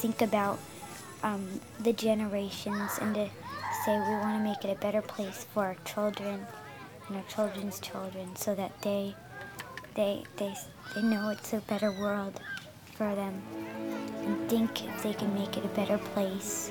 think about the generations and to say we want to make it a better place for our children and our children's children, so that they know it's a better world for them and think if they can make it a better place.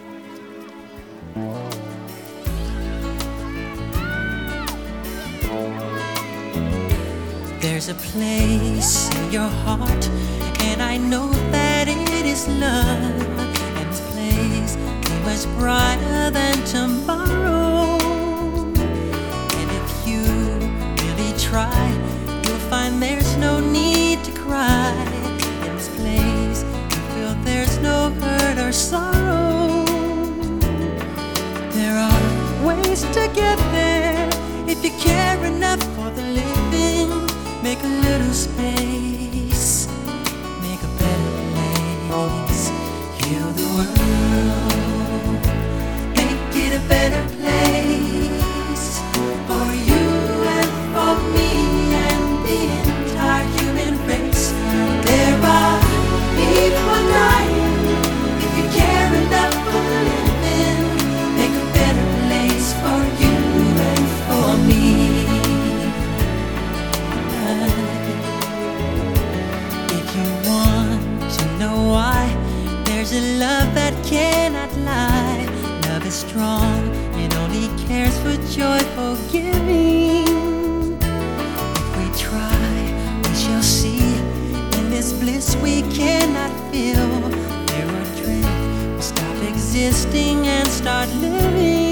There's a place in your heart, and I know that it is love. And this place is much brighter than tomorrow. And if you really try, you'll find there's no need to cry. In this place, you feel there's no hurt or sorrow. There are ways to get there if you care enough for the living. Make a little space, make a better place. Heal the world, make it a better place for you and for me and the entire human race. There are people dying. If you care enough for the living, make a better place for you and for me. If you want to know why, there's a love that cannot lie. Love is strong, it only cares for joyful giving. If we try, we shall see. In this bliss we cannot feel, there are dreams, we stop existing and start living.